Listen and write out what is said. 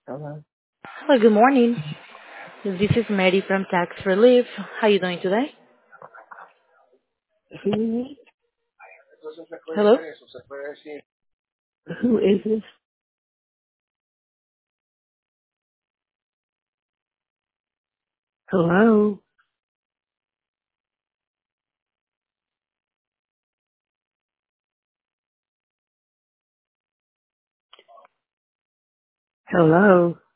Hello. Hello, good morning. This is Mary from Tax Relief. How are you doing today? Who Hello? who is this? Hello. Hello.